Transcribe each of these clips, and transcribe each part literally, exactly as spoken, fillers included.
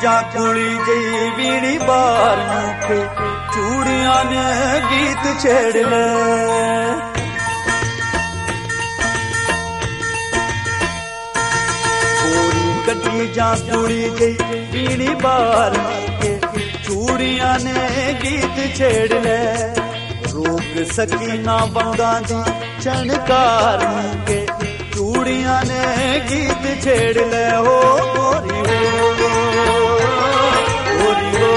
जा कुड़ी जई बीड़ी बार के चूड़ियां ने गीत छेड़ ले कटी जा कुड़ी जई बीड़ी बार के चूड़ियां ने गीत छेड़ ले रोक सकी ना बंगा दी छणकार के चूड़ियां ने गीत छेड़ ले हो गोरी हो गोरी हो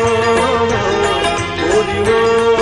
गोरी हो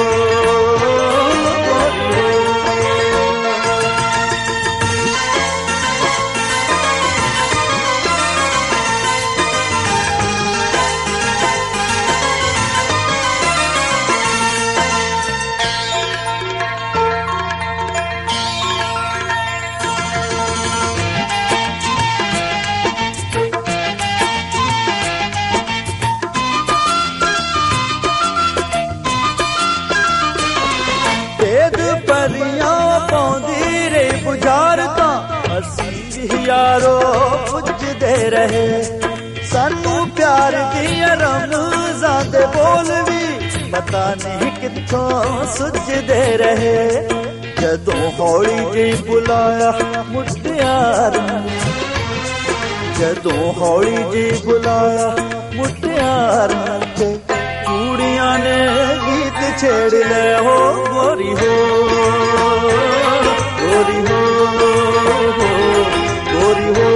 यारो पुजदे रहे सानू प्यार दी रमज़ान दे बोल भी पता नहीं कित्थों सुझदे रहे जदों हौली जी बुलाया मुटियार जदों हौली जी बुलाया मुटियार के चूड़ियां ने गीत छेड़ ले हो गोरी हो गोरी हो गोरी हो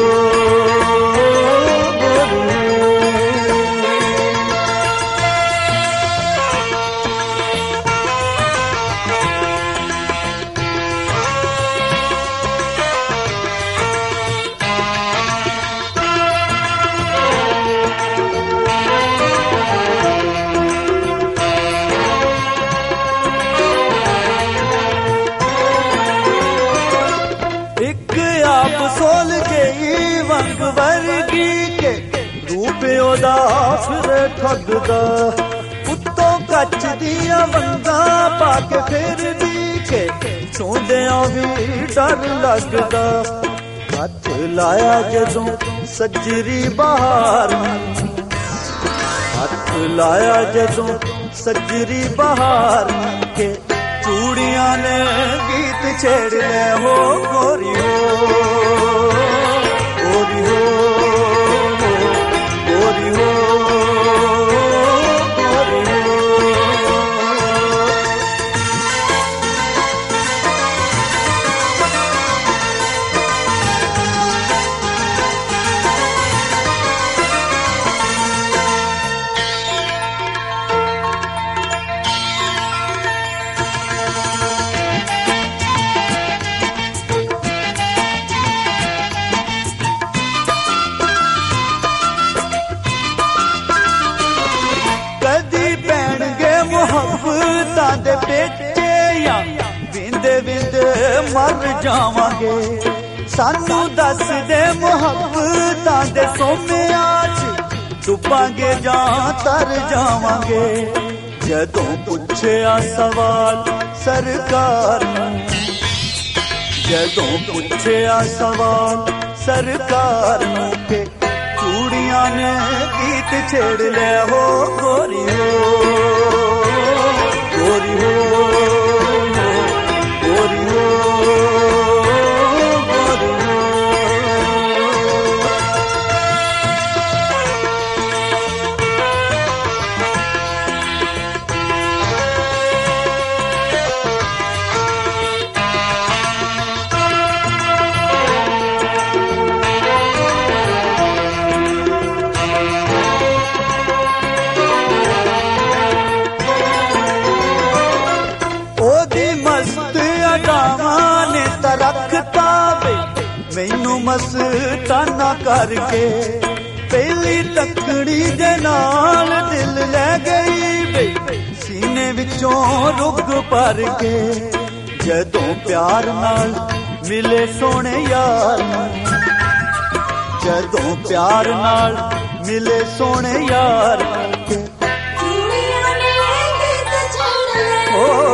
सोल गई वंग वर्गी के रूप ओदा फिर ठगदा उत्तों कच दिया वंगा पाके फिर दी के सोंदियां भी डर लगदा हथ लाया जदों सजरी बहार हथ लाया जदों सजरी बहार के चूड़ियां ने गीत छेड़ ले हो गोरी हो गोरी हो गोरी हो गोरी हो दे बेटे या विंदे विंदे मर जावांगे सानू दस दे मुहब्बतां दे सोमिया च डुबांगे जां तर जावांगे जदों पुछया सवाल सरकार जदों पुछया सवाल सरकार के चूड़ियां ने गीत छेड़ ले हो गोरी हो गोरी हो गोरी हो गोरी हो रखता वे मैनू मस्ताना करके पहली तकड़ी दे नाल दिल ले गई वे सीने विचों रुग भर के जदों प्यार नाल मिले सोने यार जदों प्यार नाल मिले सोने यार के ओ